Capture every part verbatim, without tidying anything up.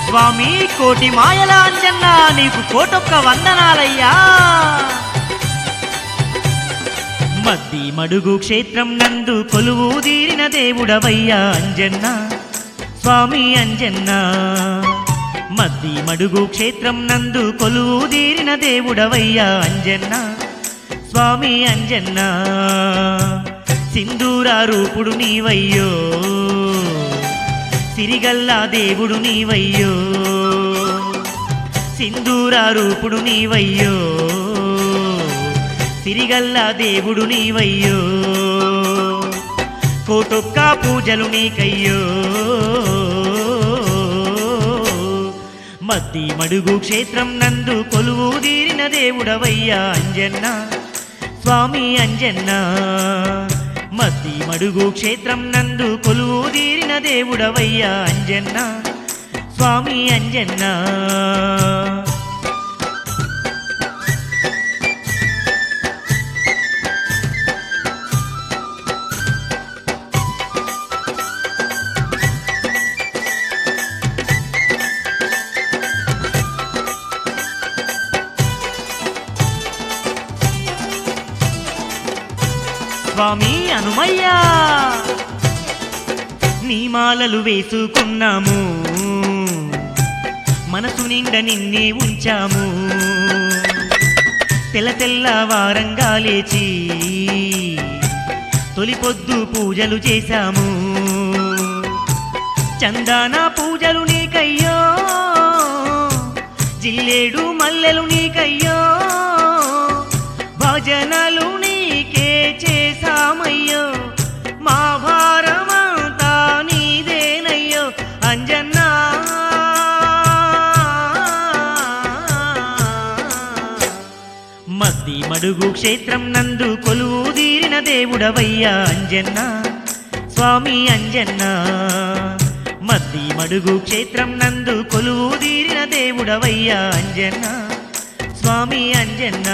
స్వామి కోటి మాయల అంజన్న నీకు కోటొక్క వందనాలయ్యా. మద్ది మడుగు క్షేత్రం నందు కొలువు తీరిన దేవుడవయ్యా అంజన్న స్వామి అంజన్న. మద్ది మడుగు క్షేత్రం నందు కొలువు తీరిన దేవుడవయ్యా అంజన్న స్వామి అంజన్న. సింధూర రూపుడు నీవయ్యో సిరిగల్లా దేవుడు నీవయ్యో. సింధూర రూపుడు నీవయ్యో సిరిగల్లా దేవుడు నీవయ్యో. కోటొక్క పూజలు నీకయ్యో. మద్ది మడుగు క్షేత్రం నందు కొలువు తీరిన దేవుడవయ్యా అంజన్న స్వామి అంజన్న. మద్ది మడుగు క్షేత్రం నందు కొలువు తీరిన దేవుడవయ్యా అంజన్న స్వామి అంజన్న. స్వామి హనుమయ్యా నీ మాలలు వేసుకున్నాము మనసు నిండా నిన్నే ఉంచాము. తెల్ల తెల్ల వారంగా లేచి తొలి పొద్దు పూజలు చేశాము. చందాన పూజలు నీకయ్యో జిల్లేడు మల్లెలు నీకయ్యో. భజనలు నీకే చేశామయ్యో మా భారమంతా నీదేనయ్యో అంజన్నా. మద్ది మడుగు క్షేత్రం నందు కొలువు తీరిన దేవుడవయ్యా అంజన్న స్వామి అంజన్న. మద్ది మడుగు క్షేత్రం నందు కొలువు తీరిన దేవుడవయ్యా అంజన్న స్వామి అంజన్న.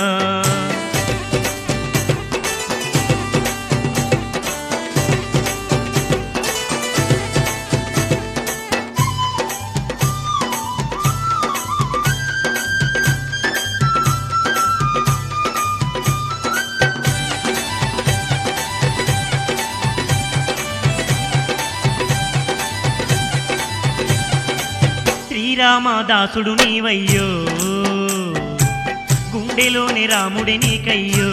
శ్రీరామదాసుడు నీవయ్యో గుండెలోని రాముడి నీకయ్యో.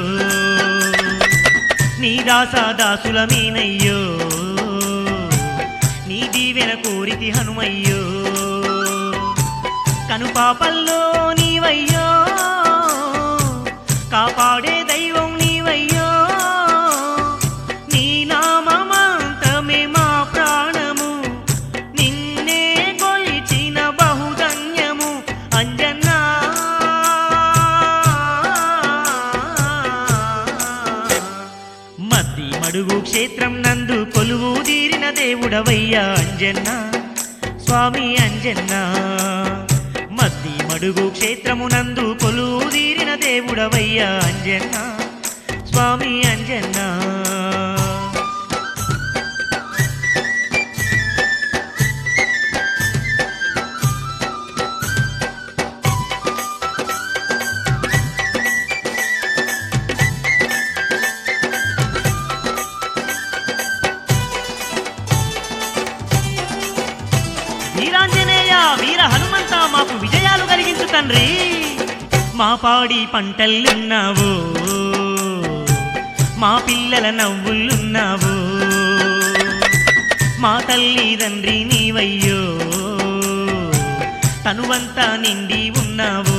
నీ దాసాదాసుల మీనయ్యో నీ దీవెన కోరితి హనుమయ్యో. కనుపాపల్లో నీవయ్యో కాపాడే దైవం నీవయ్యో. నీ నామమంతమే మా ప్రాణము నిన్నే కొలిచిన బహుధన్యము అంజన్నా. మద్ది మడుగు క్షేత్రం నందు కొలువు తీరిన దేవుడవయ్యా అంజన్న స్వామి అంజన్న. మద్ది మడుగు క్షేత్రము నందు కొలువు తీరిన దేవుడవయ్యా అంజన్న స్వామి అంజన్న. వీరాంజనేయ వీర హనుమంత మాకు విజయాలు కలిగించు తండ్రి. మా పాడి పంటల్లున్నావు మా పిల్లల నవ్వులున్నావు. మా తల్లి తండ్రి నీవయ్యో తనువంతా నిండి ఉన్నావు.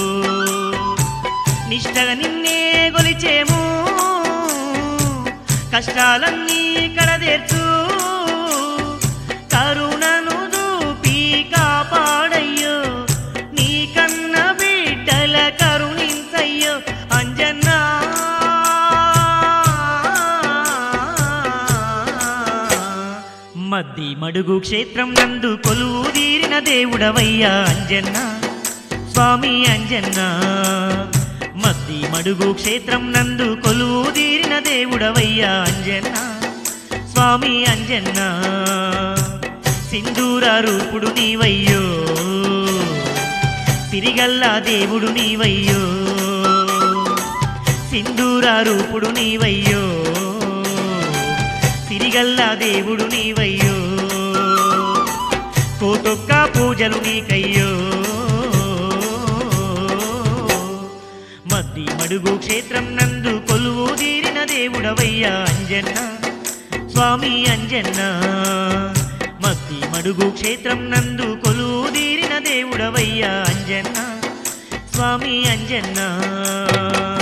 నిష్టగా నిన్నే గొలిచేము కష్టాలన్నీ కడదేర్చు. కరుణను దూపి కాపాడయ్యో నీ కన్న బిడ్డల కరుణించయ్యో అంజన్నా. మద్ది మడుగు క్షేత్రం నందు కొలువు తీరిన దేవుడవయ్యా అంజన్న స్వామి అంజన్న. మద్ది మడుగు క్షేత్రం నందు కొలువు తీరిన దేవుడవయ్యా అంజన్న స్వామి అంజన్న. సింధూర రూపుడు నీవయ్యో సిరిగల్లా దేవుడు నీవయ్యో సింధూర రూపుడు నీవయ్యో సిరిగల్లా దేవుడు నీవయ్యో కోటొక్క పూజలు నీకయ్యో మద్ది మడుగు క్షేత్రం నందు కొలువు తీరిన దేవుడవయ్యా అంజన్న స్వామి అంజన్న మద్ది మడుగు క్షేత్రం నందు కొలువు తీరిన దేవుడవయ్యా అంజన్న స్వామి అంజన్న